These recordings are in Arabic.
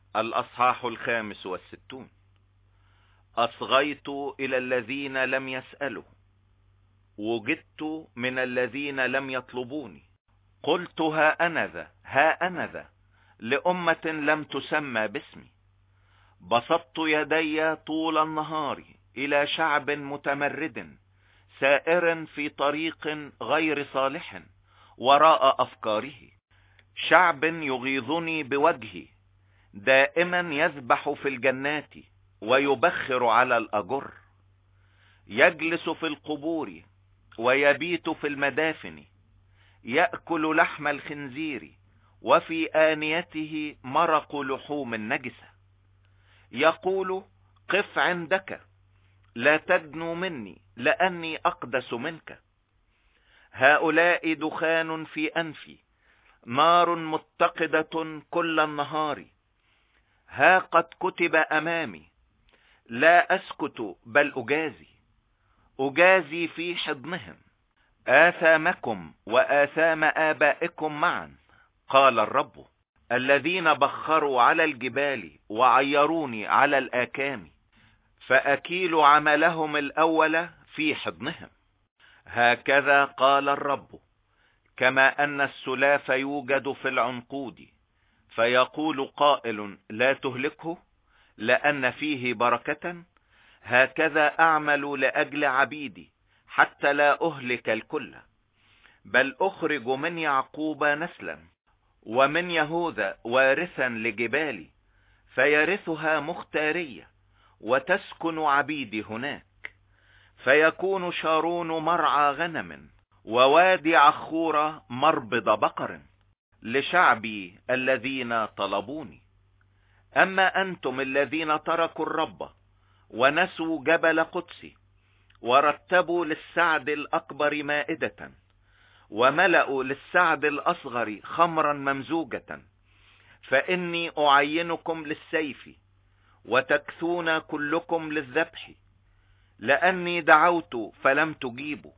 الأصحاح 65. أصغيت إلى الذين لم يسألوا، وجدت من الذين لم يطلبوني. قلت ها أنذا لأمة لم تسمى باسمي. بسطت يدي طول النهار إلى شعب متمرد سائر في طريق غير صالح وراء أفكاره. شعب يغيظني بوجهي، دائما يذبح في الجنات ويبخر على الأجر. يجلس في القبور ويبيت في المدافن، يأكل لحم الخنزير وفي آنيته مرق لحوم النجسة. يقول قف عندك، لا تدنو مني لأني أقدس منك. هؤلاء دخان في أنفي، نار متقدة كل النهار. ها قد كتب أمامي، لا أسكت بل أجازي في حضنهم آثامكم وآثام آبائكم معا، قال الرب. الذين بخروا على الجبال وعيروني على الآكام، فأكيل عملهم الأول في حضنهم. هكذا قال الرب، كما أن السلاف يوجد في العنقود، فيقول قائل لا تهلكه لأن فيه بركة، هكذا أعمل لأجل عبيدي حتى لا أهلك الكل، بل أخرج من يعقوب نسلا ومن يهوذا وارثا لجبالي، فيرثها مختارية وتسكن عبيدي هناك. فيكون شارون مرعى غنم ووادي عخورة مربض بقر لشعبي الذين طلبوني. أما أنتم الذين تركوا الرب ونسوا جبل قدسي، ورتبوا للسعد الأكبر مائدة، وملأوا للسعد الأصغر خمرا ممزوجة، فإني أعينكم للسيف وتكثون كلكم للذبح. لأني دعوت فلم تجيبوا،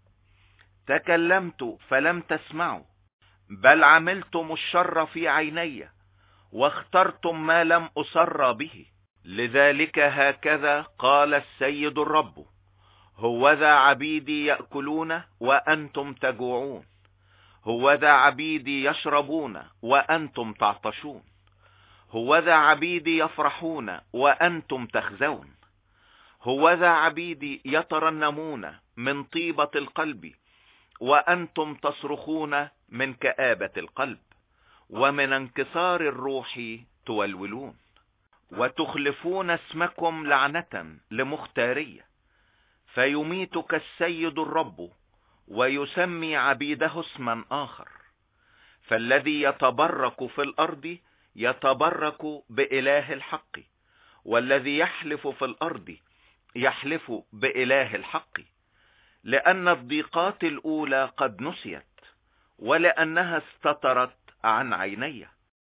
تكلمت فلم تسمعوا، بل عملتم الشر في عيني واخترتم ما لم أصر به. لذلك هكذا قال السيد الرب، هوذا عبيدي يأكلون وأنتم تجوعون، هوذا عبيدي يشربون وأنتم تعطشون، هوذا عبيدي يفرحون وأنتم تخزون، هوذا عبيدي يترنمون من طيبة القلب وأنتم تصرخون من كآبة القلب، ومن انكسار الروح تولولون. وتخلفون اسمكم لعنة لمختارية، فيميتك السيد الرب ويسمي عبيده اسما آخر. فالذي يتبرك في الأرض يتبرك بإله الحق، والذي يحلف في الأرض يحلف بإله الحق. لأن الضيقات الأولى قد نسيت، ولأنها استترت عن عيني.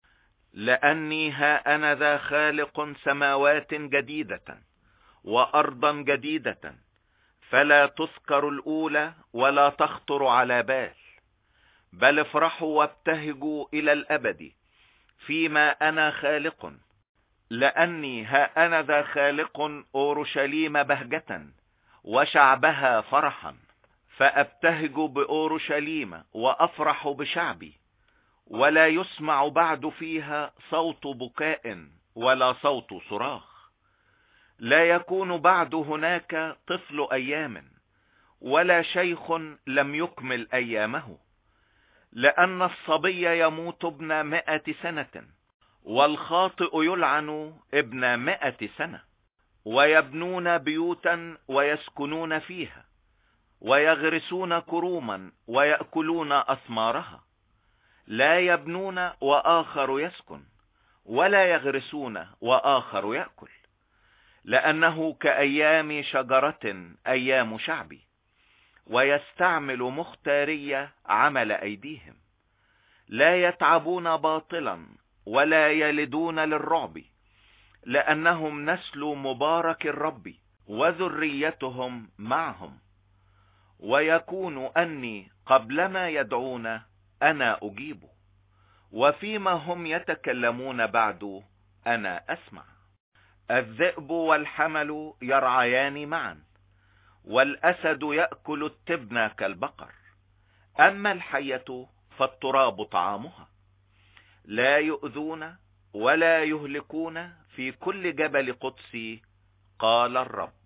لأني ها أنا ذا خالق سماوات جديدة وأرضا جديدة، فلا تذكر الأولى ولا تخطر على بال. بل افرحوا وابتهجوا إلى الأبد فيما أنا خالق. لأني ها أنا ذا خالق أورشليم بهجة وشعبها فرحا، فأبتهج بأورشليم وأفرح بشعبي، ولا يسمع بعد فيها صوت بكاء ولا صوت صراخ. لا يكون بعد هناك طفل أيام، ولا شيخ لم يكمل أيامه. لأن الصبي يموت ابن 100 سنة، والخاطئ يلعن ابن 100 سنة. ويبنون بيوتا ويسكنون فيها، ويغرسون كروما ويأكلون أثمارها. لا يبنون وآخر يسكن، ولا يغرسون وآخر يأكل. لأنه كأيام شجرة أيام شعبي، ويستعمل مختارية عمل أيديهم. لا يتعبون باطلا ولا يلدون للرعب، لأنهم نسل مبارك الرب وذريتهم معهم. ويكون أني قبلما يدعون أنا أجيب، وفيما هم يتكلمون بعد أنا أسمع. الذئب والحمل يرعيان معا، والأسد يأكل التبن كالبقر، أما الحية فالتراب طعامها. لا يؤذون ولا يهلكون في كل جبل قدسي، قال الرب.